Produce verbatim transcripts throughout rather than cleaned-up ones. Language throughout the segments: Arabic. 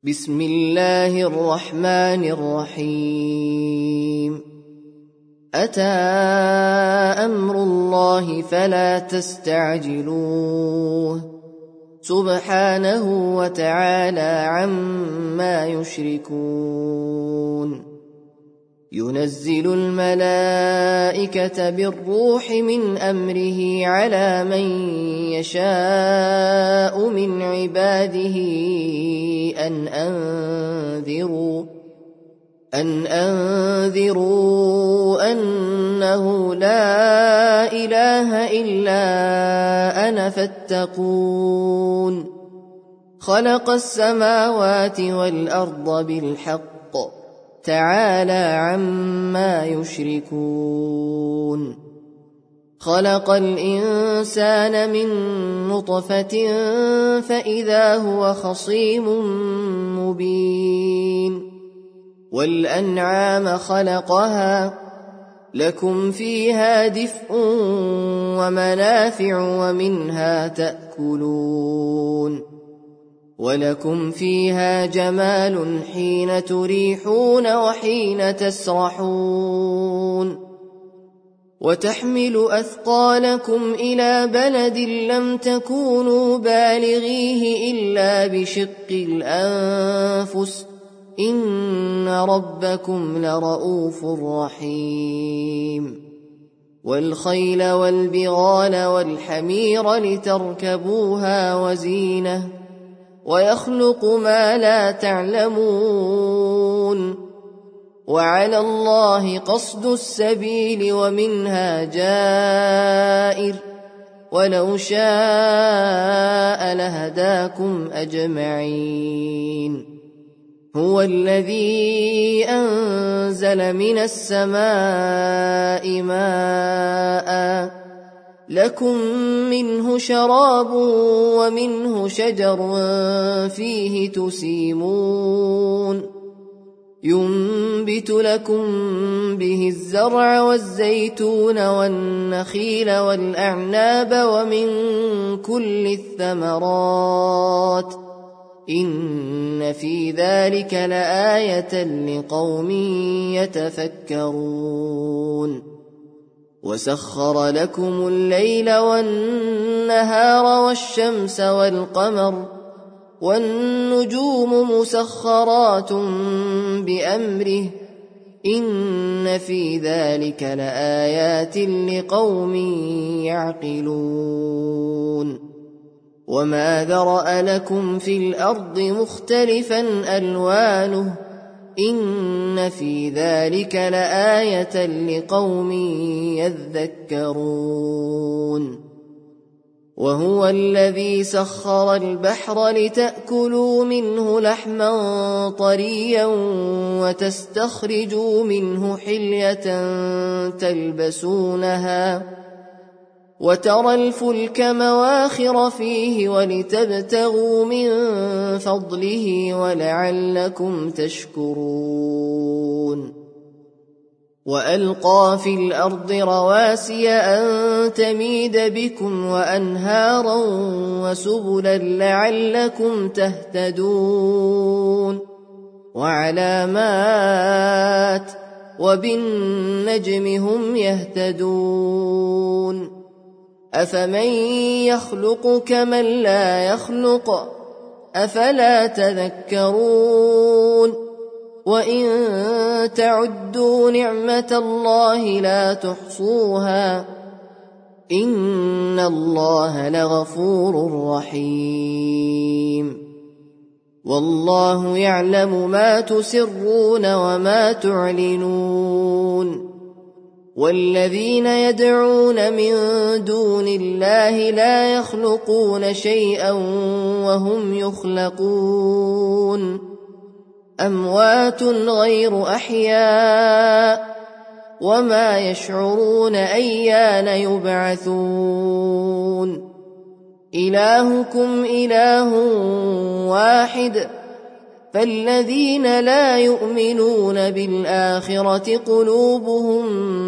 بسم الله الرحمن الرحيم أتى أمر الله فلا تستعجلوه سبحانه وتعالى عما يشركون ينزل الملائكة بالروح من أمره على من يشاء من عباده أن أنذروا أن أنذروا أنه لا إله إلا أنا فاتقون خلق السماوات والأرض بالحق تعالى عما يشركون خلق الإنسان من نطفة فإذا هو خصيم مبين والأنعام خلقها لكم فيها دفء ومنافع ومنها تأكلون ولكم فيها جمال حين تريحون وحين تسرحون وتحمل أثقالكم إلى بلد لم تكونوا بالغيه إلا بشق الأنفس إن ربكم لرؤوف رحيم والخيل والبغال والحمير لتركبوها وزينة ويخلق ما لا تعلمون وعلى الله قصد السبيل ومنها جائر ولو شاء لهداكم أجمعين هو الذي أنزل من السماء ماء لكم منه شراب ومنه شجر فيه تسيمون ينبت لكم به الزرع والزيتون والنخيل والأعناب ومن كل الثمرات إن في ذلك لآية لقوم يتفكرون وسخر لكم الليل والنهار والشمس والقمر والنجوم مسخرات بأمره إن في ذلك لآيات لقوم يعقلون وما ذرأ لكم في الأرض مختلفا ألوانه إن في ذلك لآية لقوم يذكرون وهو الذي سخر البحر لتأكلوا منه لحما طريا وتستخرجوا منه حلية تلبسونها وترى الفلك مواخر فيه ولتبتغوا من فضله ولعلكم تشكرون وألقى في الأرض رواسي أن تميد بكم وأنهارا وسبلا لعلكم تهتدون وعلامات وبالنجم هم يهتدون أفمن يخلق كمن لا يخلق أفلا تذكرون وإن تعدوا نعمة الله لا تحصوها إن الله لغفور رحيم والله يعلم ما تسرون وما تعلنون والذين يدعون من دون الله لا يخلقون شيئا وهم يخلقون أموات غير أحياء وما يشعرون أيان يبعثون إلهكم إله واحد فالذين لا يؤمنون بالآخرة قلوبهم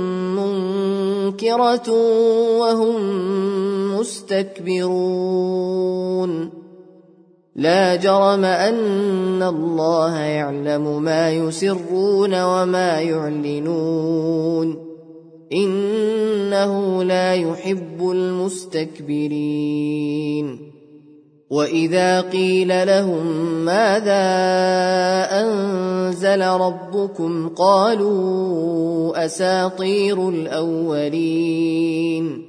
منكرة وهم مستكبرون لا جرم أن الله يعلم ما يسرون وما يعلنون إنه لا يحب المستكبرين وإذا قيل لهم ماذا أنزل ربكم قالوا أساطير الأولين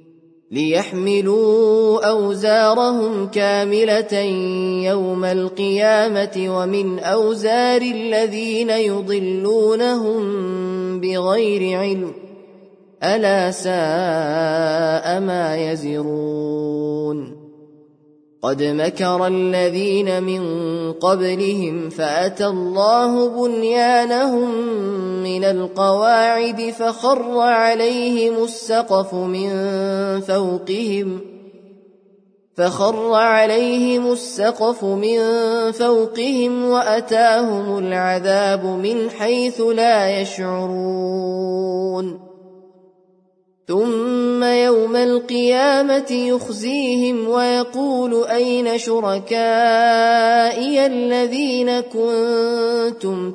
ليحملوا أوزارهم كاملة يوم القيامة ومن أوزار الذين يضلونهم بغير علم ألا ساء ما يزرون قد مكر الذين من قبلهم فأتى الله بنيانهم من القواعد فخر عليهم السقف من فوقهم فخر عليهم السقف من فوقهم وأتاهم العذاب من حيث لا يشعرون ثم يوم القيامة يخزيهم ويقول أين شركائي الذين كنتم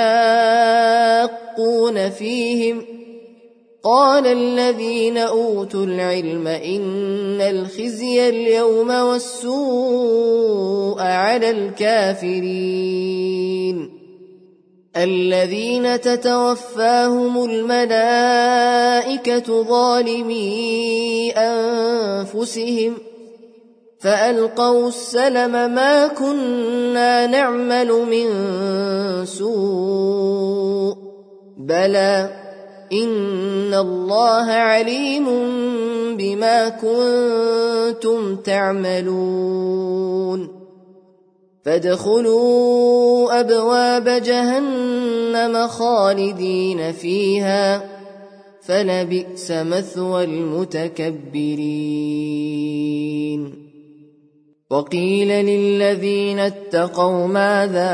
تشاقون فيهم قال الذين أوتوا العلم إن الخزي اليوم والسوء على الكافرين الذين تتوفاهم الملائكة ظالمي أنفسهم فألقوا السلم ما كنا نعمل من سوء بلى إن الله عليم بما كنتم تعملون فادخلوا أبواب جهنم خالدين فيها فلبئس مثوى المتكبرين وقيل للذين اتقوا ماذا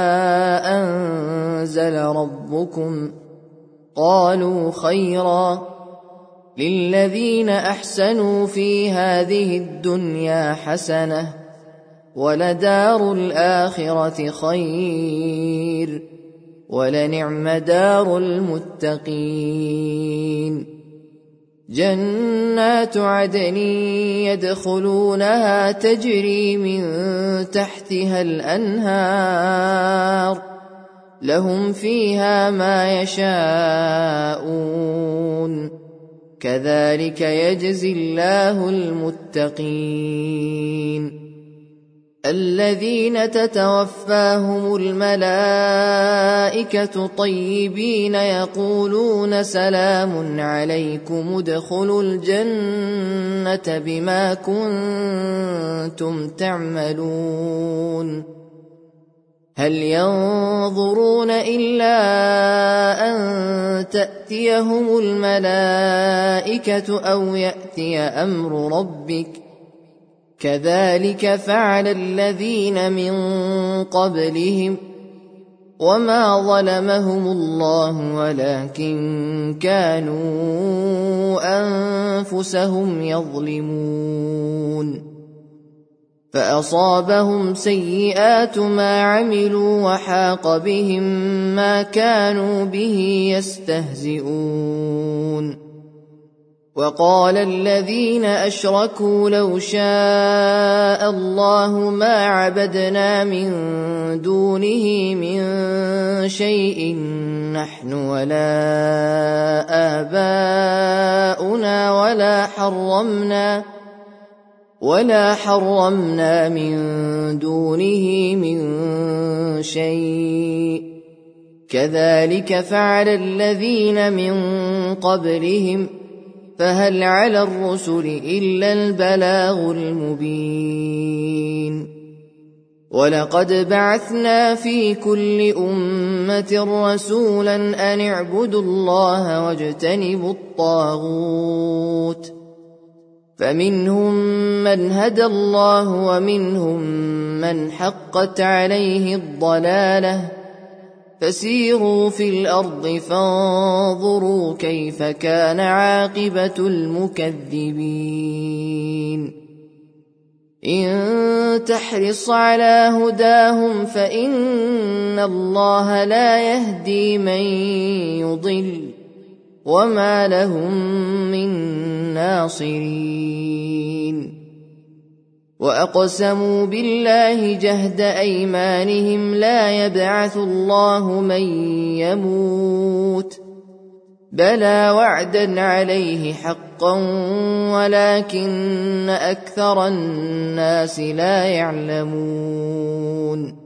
أنزل ربكم قالوا خيرا للذين أحسنوا في هذه الدنيا حسنة ولدار الآخرة خير ولنعم دار المتقين جنات عدن يدخلونها تجري من تحتها الأنهار لهم فيها ما يشاءون كذلك يجزي الله المتقين الذين تتوفاهم الملائكة طيبين يقولون سلام عليكم ادخلوا الجنة بما كنتم تعملون هل ينظرون إلا أن تأتيهم الملائكة أو يأتي أمر ربك كذلك فعل الذين من قبلهم وما ظلمهم الله ولكن كانوا أنفسهم يظلمون فأصابهم سيئات ما عملوا وحاق بهم ما كانوا به يستهزئون وقال الذين أشركوا لو شاء الله ما عبدنا من دونه من شيء نحن ولا آباؤنا ولا حرمنا ولا حرمنا من دونه من شيء كذلك فعل الذين من قبلهم فهل على الرسل إلا البلاغ المبين ولقد بعثنا في كل أمة رسولا أن اعبدوا الله واجتنبوا الطاغوت فمنهم من هدى الله ومنهم من حقت عليه الضلالة فسيروا في الأرض فانظروا كيف كان عاقبة المكذبين إن تحرص على هداهم فإن الله لا يهدي من يضل وما لهم من ناصرين وأقسموا بالله جهد أيمانهم لا يبعث الله من يموت بلى وعدا عليه حقا ولكن أكثر الناس لا يعلمون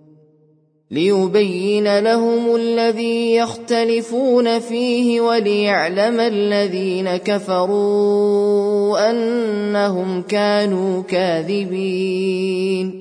ليبين لهم الذي يختلفون فيه وليعلم الذين كفروا أنهم كانوا كاذبين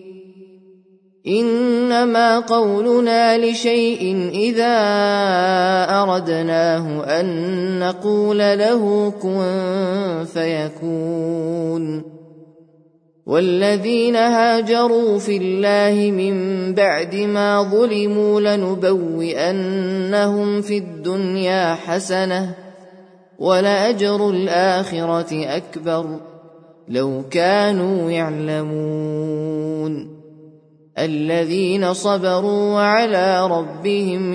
إنما قولنا لشيء إذا أردناه أن نقول له كن فيكون والذين هاجروا في الله من بعد ما ظلموا لنبوئنهم في الدنيا حسنة ولأجر الآخرة أكبر لو كانوا يعلمون الذين صبروا وعلى ربهم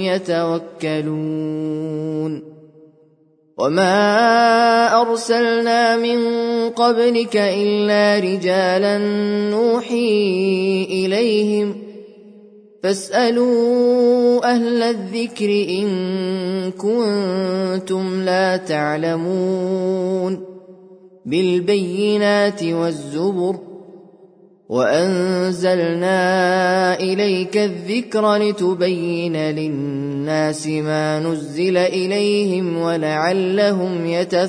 يتوكلون وما أرسلنا من قبلك إلا رجالا نوحي إليهم فاسألوا أهل الذكر إن كنتم لا تعلمون بالبينات والزبر وأنزلنا إليك الذكر لتبين للناس ما نزل إليهم ولعلهم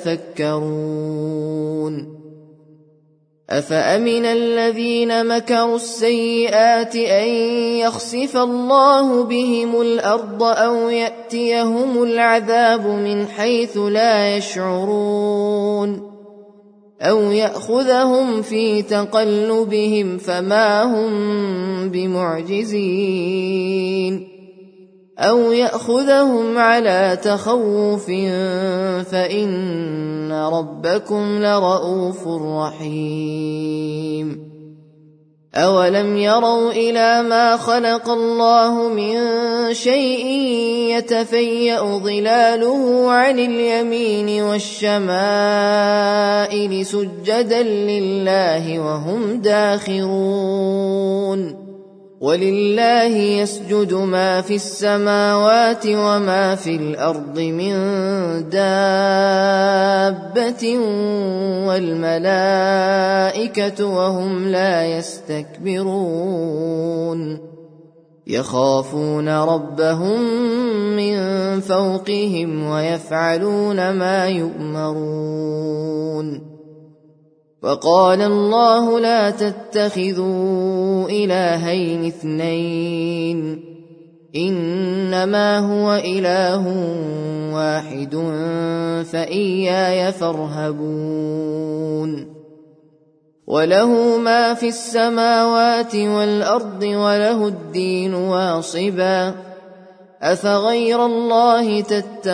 يتفكرون أفأمن الذين مكروا السيئات أن يخسف الله بهم الأرض أو يأتيهم العذاب من حيث لا يشعرون أو يأخذهم في تقلبهم فما هم بمعجزين أو يأخذهم على تخوف فإن ربكم لرؤوف رحيم أولم يروا إلى ما خلق الله من شيء يتفيأ ظلاله عن اليمين والشمائل سجدا لله وهم داخرون ولله يسجد ما في السماوات وما في الأرض من دابة والملائكة وهم لا يستكبرون يخافون ربهم من فوقهم ويفعلون ما يؤمرون وقال الله لا تتخذوا إلهين اثنين إنما هو إله واحد فإياي فارهبون وله ما في السماوات والأرض وله الدين واصبا أفغير الله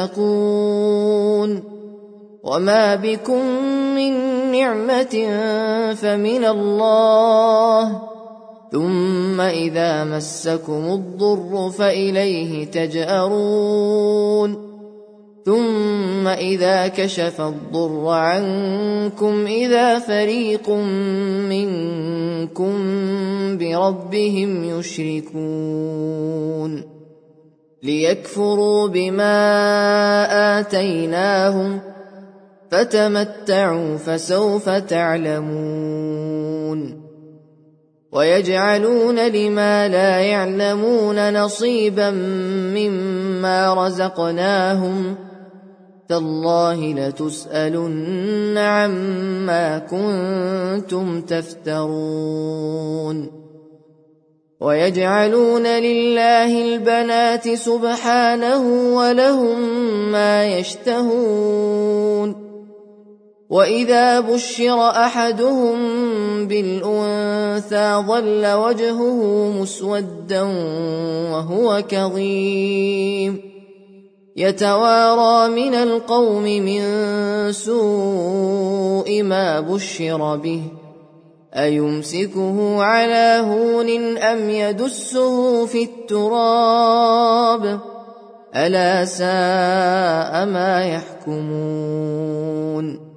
تتقون وما بكم من نعمة فمن الله ثم إذا مسكم الضر فإليه تجأرون ثم إذا كشف الضر عنكم إذا فريق منكم بربهم يشركون ليكفروا بما آتيناهم فتمتعوا فسوف تعلمون ويجعلون لما لا يعلمون نصيبا مما رزقناهم تالله لتسألن عما كنتم تفترون ويجعلون لله البنات سبحانه ولهم ما يشتهون وإذا بشر أحدهم بالأنثى ظل وجهه مسودا وهو كظيم يتوارى من القوم من سوء ما بشر به أيمسكه على هون أم يدسه في التراب ألا ساء ما يحكمون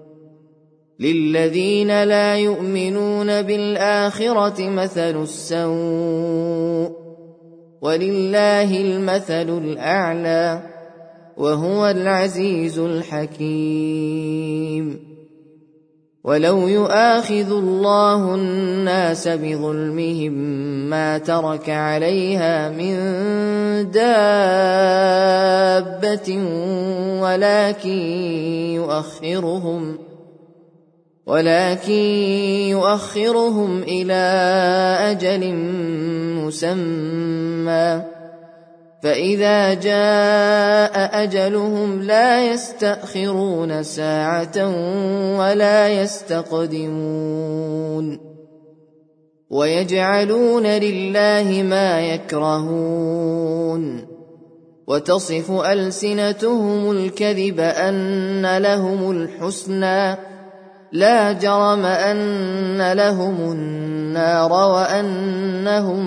للذين لا يؤمنون بالآخرة مثل السوء ولله المثل الأعلى وهو العزيز الحكيم ولو يؤاخذ الله الناس بظلمهم ما ترك عليها من دابة ولكن يؤخرهم ولكن يؤخرهم إلى أجل مسمى فإذا جاء أجلهم لا يستأخرون ساعة ولا يستقدمون ويجعلون لله ما يكرهون وتصف ألسنتهم الكذب أن لهم الحسنى لا جرم أن لهم النار وأنهم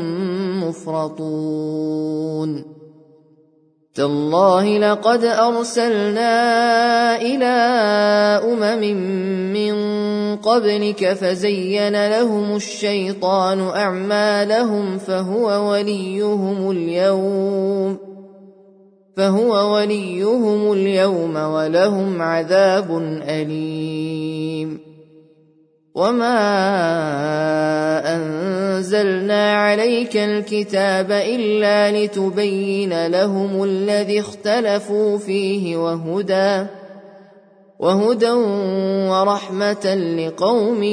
مفرطون تالله لقد أرسلنا إلى أمم من قبلك فزين لهم الشيطان أعمالهم فهو وليهم اليوم فهو وليهم اليوم ولهم عذاب أليم وما أنزلنا عليك الكتاب إلا لتبين لهم الذي اختلفوا فيه وهدى وهدى ورحمة لقوم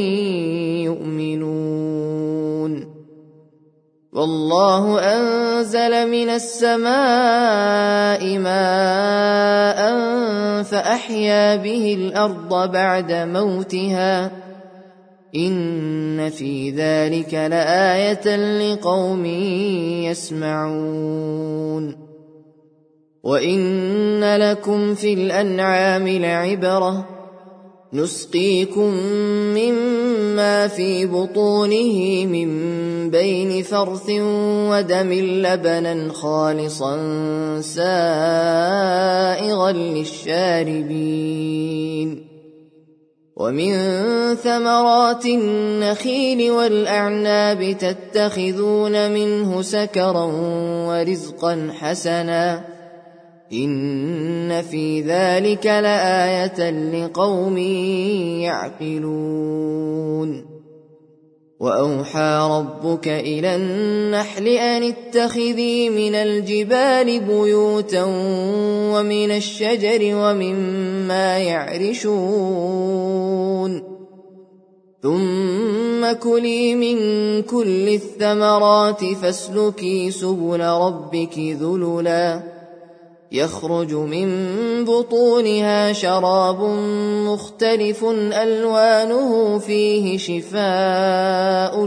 يؤمنون والله أنزل من السماء ماء فأحيا به الأرض بعد موتها إن في ذلك لآية لقوم يسمعون وإن لكم في الأنعام لعبرة نسقيكم مما في بطونه من بين فرث ودم لبنا خالصا سائغا للشاربين ومن ثمرات النخيل والأعناب تتخذون منه سكرا ورزقا حسنا إن في ذلك لآية لقوم يعقلون وأوحى ربك إلى النحل أن اتخذي من الجبال بيوتا ومن الشجر ومما يعرشون ثم كلي من كل الثمرات فاسلكي سبل ربك ذللا يخرج من بطونها شراب مختلف ألوانه فيه شفاء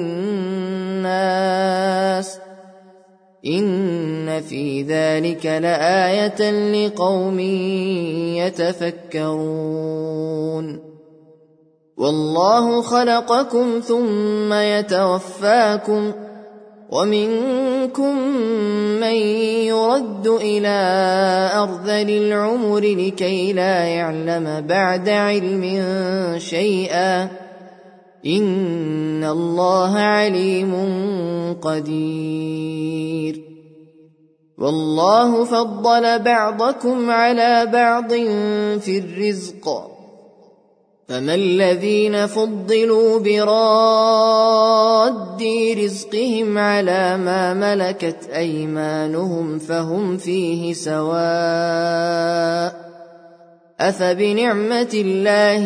للناس إن في ذلك لآية لقوم يتفكرون والله خلقكم ثم يتوفاكم ومنكم من يرد إلى أرذل العمر لكي لا يعلم بعد علم شيئا إن الله عليم قدير والله فضل بعضكم على بعض في الرزق فما الذين فضلوا براد رزقهم على ما ملكت أيمانهم فهم فيه سواء أفبنعمة الله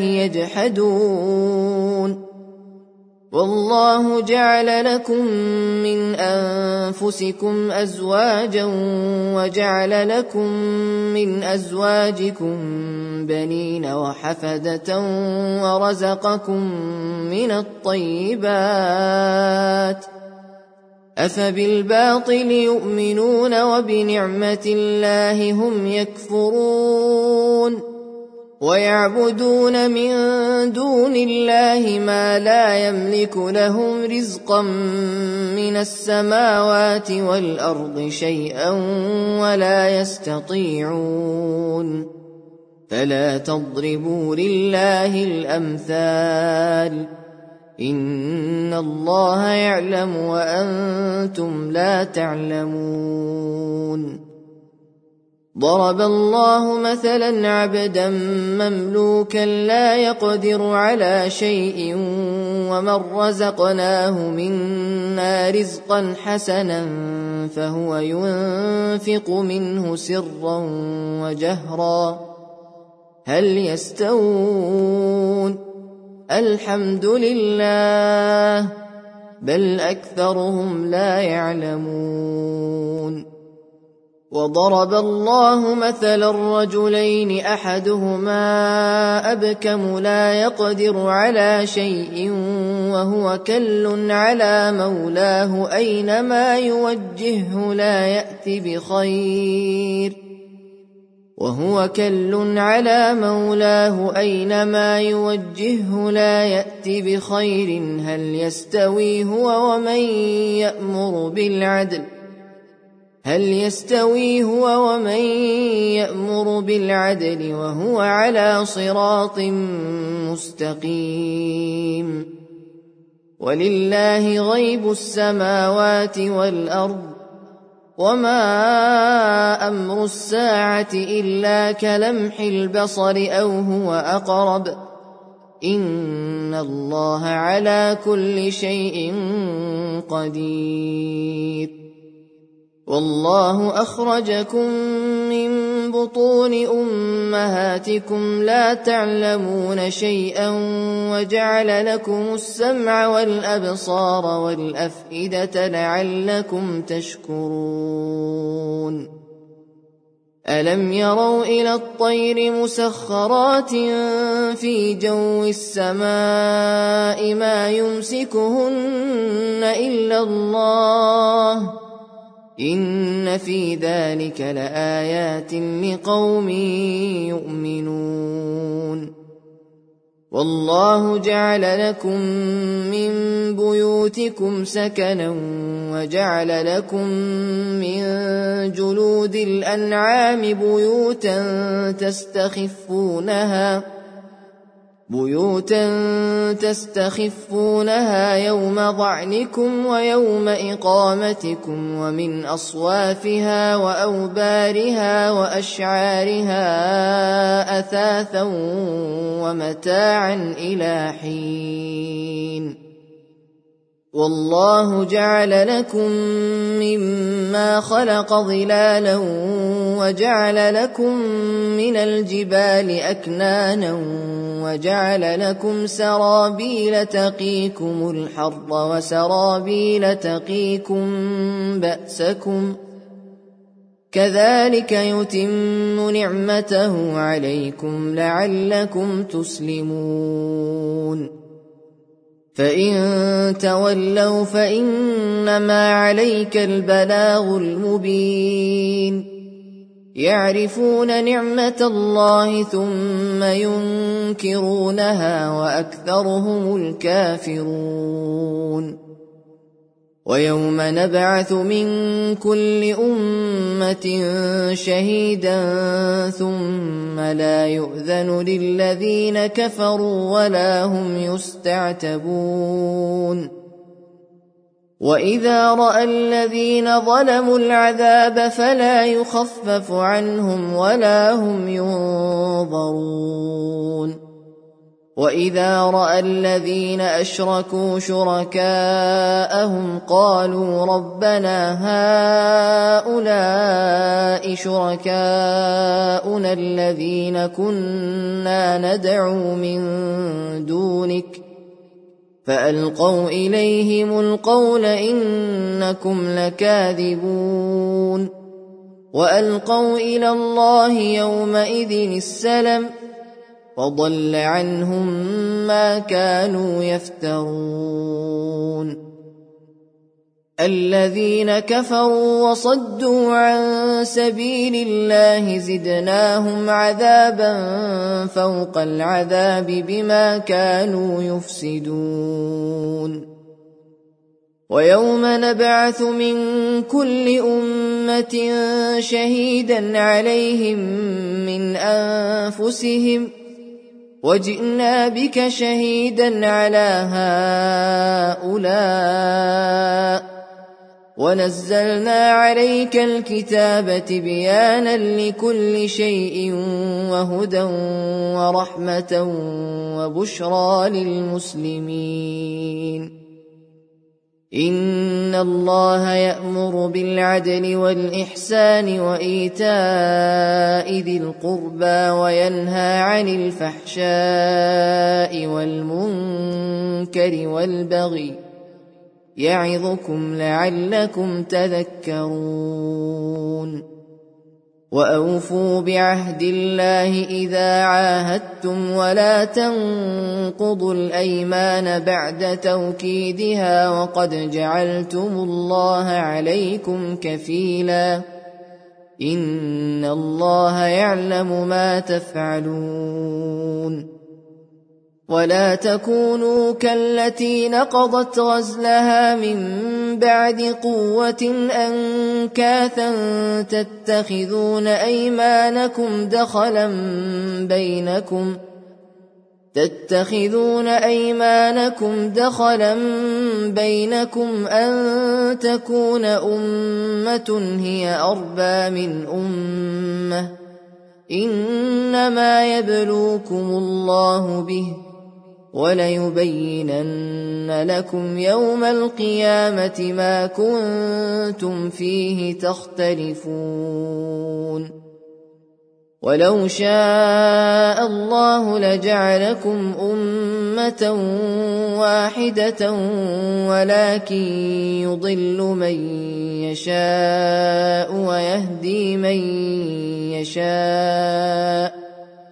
يجحدون والله جعل لكم من أنفسكم أزواجا وجعل لكم من أزواجكم بنين وحفدة ورزقكم من الطيبات أفبالباطل يؤمنون وبنعمة الله هم يكفرون ويعبدون من دون الله ما لا يملك لهم رزقا من السماوات والأرض شيئا ولا يستطيعون فلا تضربوا لله الأمثال إن الله يعلم وأنتم لا تعلمون ضرب الله مثلا عبدا مملوكا لا يقدر على شيء ومن رزقناه منا رزقا حسنا فهو ينفق منه سرا وجهرا هل يستوون الحمد لله بل أكثرهم لا يعلمون وضرب الله مثلا رجلين أحدهما أبكم لا يقدر على شيء وهو كل على مولاه أينما يوجهه لا يأتي بخير وهو كل على مولاه أينما يوجهه لا يأتي بخير هل يستوي هو ومن يأمر بالعدل هل يستوي هو ومن يأمر بالعدل وهو على صراط مستقيم ولله غيب السماوات والأرض وما أمر الساعة إلا كلمح البصر أو هو أقرب إن الله على كل شيء قدير والله أخرجكم من بطون أمهاتكم لا تعلمون شيئا وجعل لكم السمع والأبصار والأفئدة لعلكم تشكرون ألم يروا إلى الطير مسخرات في جو السماء ما يمسكهن إلا الله إن في ذلك لآيات لقوم يؤمنون والله جعل لكم من بيوتكم سكنا وجعل لكم من جلود الأنعام بيوتا تستخفونها بيوتا تستخفونها يوم ضعنكم ويوم إقامتكم ومن أصوافها وأوبارها وأشعارها أثاثا ومتاعا إلى حين والله جعل لكم مما خلق ظلالا وجعل لكم من الجبال أكنانا وجعل لكم سرابيل تقيكم الحر وسرابيل تقيكم بأسكم كذلك يتم نعمته عليكم لعلكم تسلمون فإن تولوا فإنما عليك البلاغ المبين يعرفون نعمة الله ثم ينكرونها وأكثرهم الكافرون ويوم نبعث من كل أمة شهيدا ثم لا يؤذن للذين كفروا ولا هم يستعتبون وإذا رأى الذين ظلموا العذاب فلا يخفف عنهم ولا هم ينظرون وإذا رأى الذين أشركوا شركاءهم قالوا ربنا هؤلاء شركاؤنا الذين كنا ندعو من دونك فألقوا إليهم القول إنكم لكاذبون وألقوا إلى الله يومئذ السلم وضل عنهم ما كانوا يفترون الذين كفروا وصدوا عن سبيل الله زدناهم عذابا فوق العذاب بما كانوا يفسدون ويوم نبعث من كل أمة شهيدا عليهم من أنفسهم وجئنا بك شهيدا على هؤلاء ونزلنا عليك الكتاب تبيانا لكل شيء وهدى ورحمة وبشرى للمسلمين إن الله يأمر بالعدل والإحسان وإيتاء ذي القربى وينهى عن الفحشاء والمنكر والبغي يعظكم لعلكم تذكرون وأوفوا بعهد الله إذا عاهدتم ولا تنقضوا الأيمان بعد توكيدها وقد جعلتم الله عليكم كفيلا إن الله يعلم ما تفعلون ولا تكونوا كالتي نقضت غزلها من بعد قوة أنكاثا تتخذون أيمانكم دخلا بينكم تتخذون أيمانكم دخلا بينكم أن تكون أمة هي أربى من أمة إنما يبلوكم الله به وليبينن لكم يوم القيامة ما كنتم فيه تختلفون ولو شاء الله لجعلكم أمة واحدة ولكن يضل من يشاء ويهدي من يشاء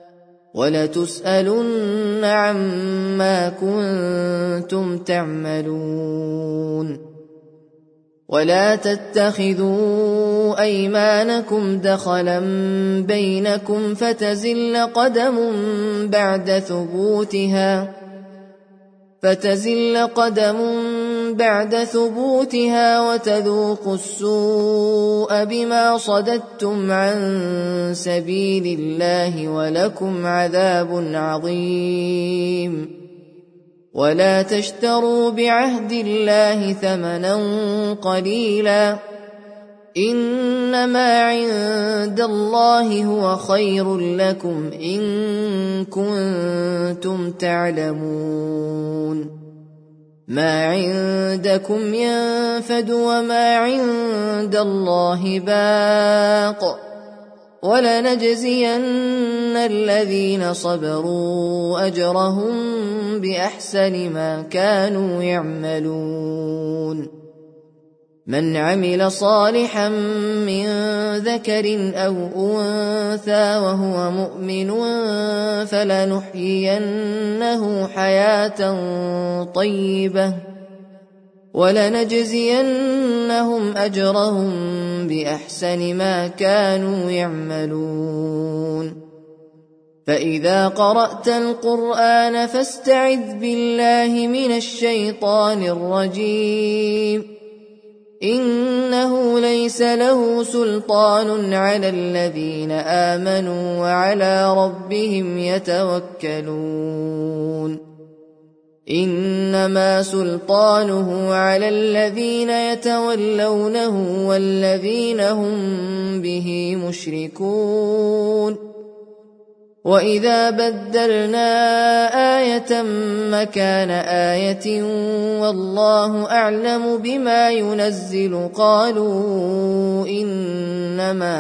ولتسألن عما كنتم تعملون ولا تتخذوا أيمانكم دخلا بينكم فتزل قدم بعد ثبوتها فتزل قدم بعد ثبوتها وتذوقوا السوء بما صددتم عن سبيل الله ولكم عذاب عظيم ولا تشتروا بعهد الله ثمنا قليلا إنما عند الله هو خير لكم إن كنتم تعلمون ما عندكم ينفد وما عند الله باق ولنجزين الذين صبروا أجرهم بأحسن ما كانوا يعملون من عمل صالحا من ذكر أو أنثى وهو مؤمن فلنحيينه حياة طيبة ولنجزينهم أجرهم بأحسن ما كانوا يعملون فإذا قرأت القرآن فاستعذ بالله من الشيطان الرجيم إنه ليس له سلطان على الذين آمنوا وعلى ربهم يتوكلون إنما سلطانه على الذين يتولونه والذين هم به مشركون وإذا بدلنا آية مكان آية والله أعلم بما ينزل قالوا إنما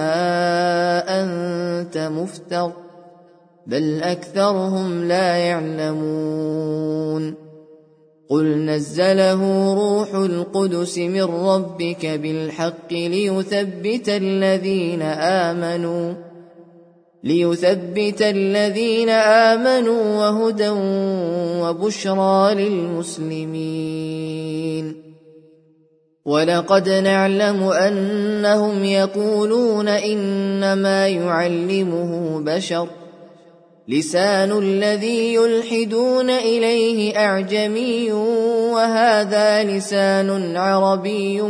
أنت مفتر بل أكثرهم لا يعلمون قل نزله روح القدس من ربك بالحق ليثبت الذين آمنوا ليثبت الذين آمنوا وهدى وبشرى للمسلمين ولقد نعلم أنهم يقولون إنما يعلمه بشر لسان الذي يلحدون إليه أعجمي وهذا لسان عربي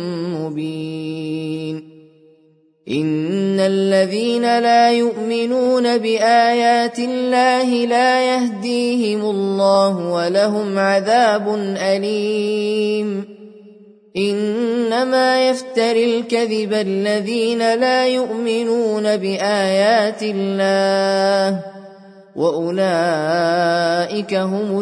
مبين إن الذين لا يؤمنون بآيات الله لا يهديهم الله ولهم عذاب أليم إنما يفتري الكذب الذين لا يؤمنون بآيات الله وأولئك هم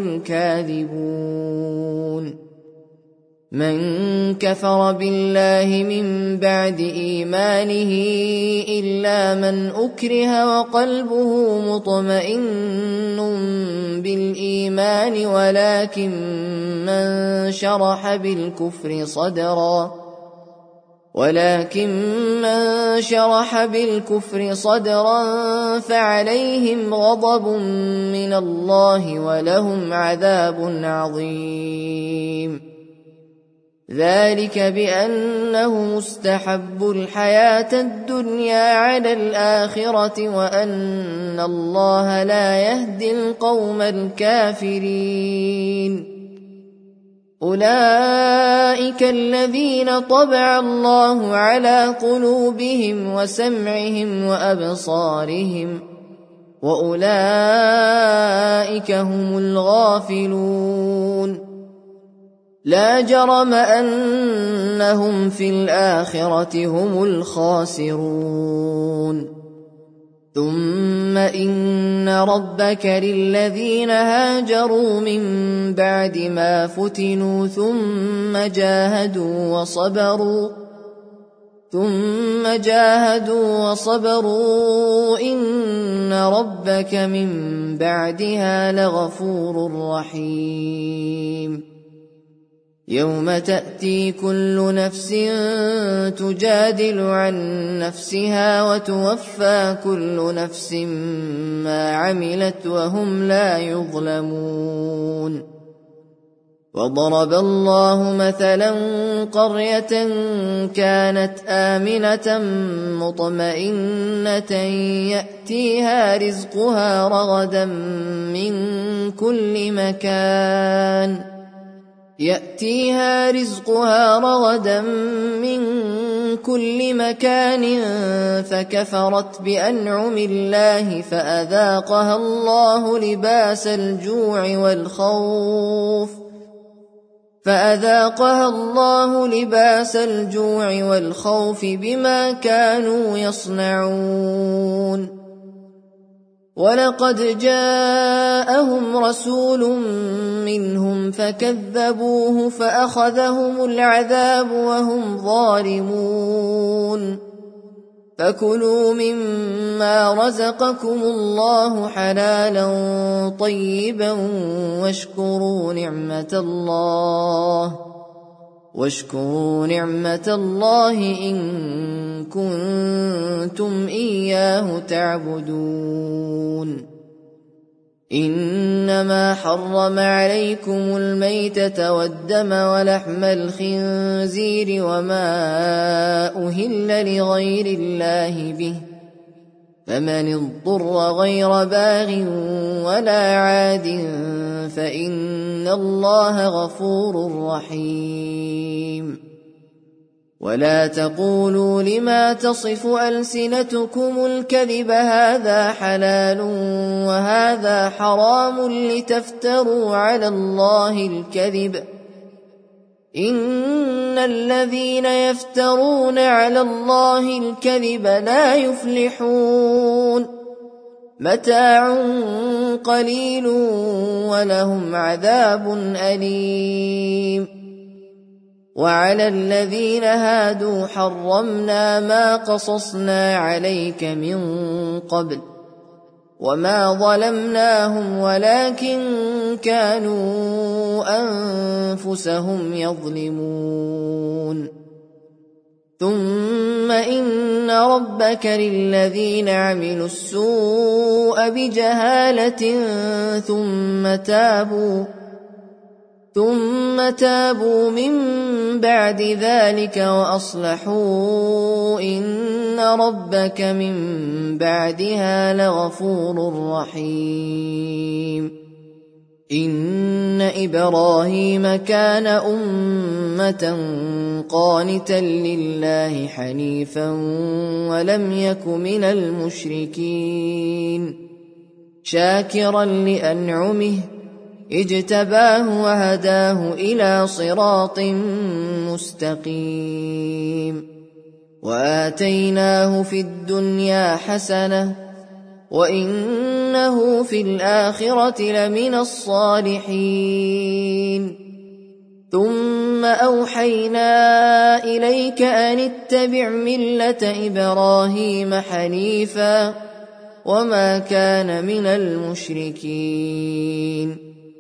الكاذبون من كفر بالله من بعد إيمانه إلا من أكره وقلبه مطمئن بالإيمان ولكن من شرح بالكفر صدرا ولكن من شرح بالكفر صدرا فعليهم غضب من الله ولهم عذاب عظيم ذلك بأنه مستحب الحياة الدنيا على الآخرة وأن الله لا يهدي القوم الكافرين أولئك الذين طبع الله على قلوبهم وسمعهم وأبصارهم وأولئك هم الغافلون لا جرم أنهم في الآخرة هم الخاسرون ثم إن ربك للذين هاجروا من بعد ما فتنوا ثم جاهدوا وصبروا ثم جاهدوا وصبروا إن ربك من بعدها لغفور رحيم يوم تأتي كل نفس تجادل عن نفسها وتوفى كل نفس ما عملت وهم لا يظلمون وضرب الله مثلا قرية كانت آمنة مطمئنة يأتيها رزقها رغدا من كل مكان يأتيها رزقها رغدا من كل مكان فكفرت بأنعم الله فأذاقها الله لباس الجوع والخوف فأذاقها الله لباس الجوع والخوف بما كانوا يصنعون ولقد جاءهم رسول منهم فكذبوه فأخذهم العذاب وهم ظالمون فكلوا مما رزقكم الله حلالا طيبا واشكروا نعمة الله واشكروا نعمة الله إن كنتم إياه تعبدون إنما حرم عليكم الميتة والدم ولحم الخنزير وما أهل لغير الله به فمن اضطر غير باغ ولا عاد فإن الله غفور رحيم ولا تقولوا لما تصف ألسنتكم الكذب هذا حلال وهذا حرام لتفتروا على الله الكذب إن الذين يفترون على الله الكذب لا يفلحون متاع قليل ولهم عذاب أليم وعلى الذين هادوا حرمنا ما قصصنا عليك من قبل وما ظلمناهم ولكن كانوا أنفسهم يظلمون ثم إن ربك للذين عملوا السوء بجهالة ثم تابوا ثم تابوا من بعد ذلك وأصلحوا إن ربك من بعدها لغفور رحيم إن إبراهيم كان أمة قانتا لله حنيفا ولم يك من المشركين شاكرا لأنعمه اجتباه وهداه إلى صراط مستقيم وآتيناه في الدنيا حسنة وإنه في الآخرة لمن الصالحين ثم أوحينا إليك أن اتبع ملة إبراهيم حنيفا وما كان من المشركين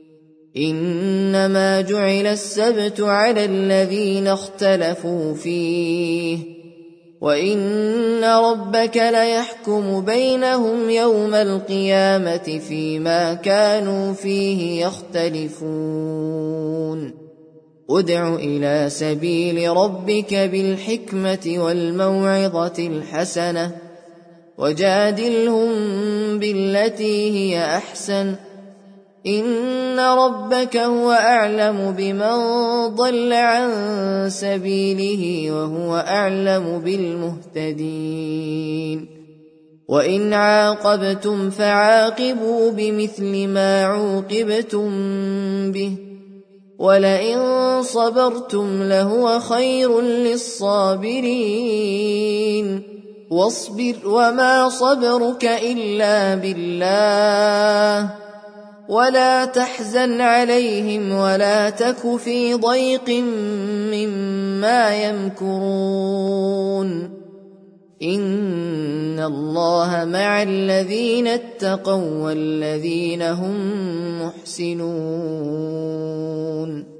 إنما جعل السبت على الذين اختلفوا فيه وإن ربك ليحكم بينهم يوم القيامة فيما كانوا فيه يختلفون ادع إلى سبيل ربك بالحكمة والموعظة الحسنة وجادلهم بالتي هي أحسن إن ربك هو أعلم بمن ضل عن سبيله وهو أعلم بالمهتدين وإن عاقبتم فعاقبوا بمثل ما عوقبتم به ولئن صبرتم لهو خير للصابرين واصبر وما صبرك إلا بالله ولا تحزن عليهم ولا تك في ضيق مما يمكرون إن الله مع الذين اتقوا والذين هم محسنون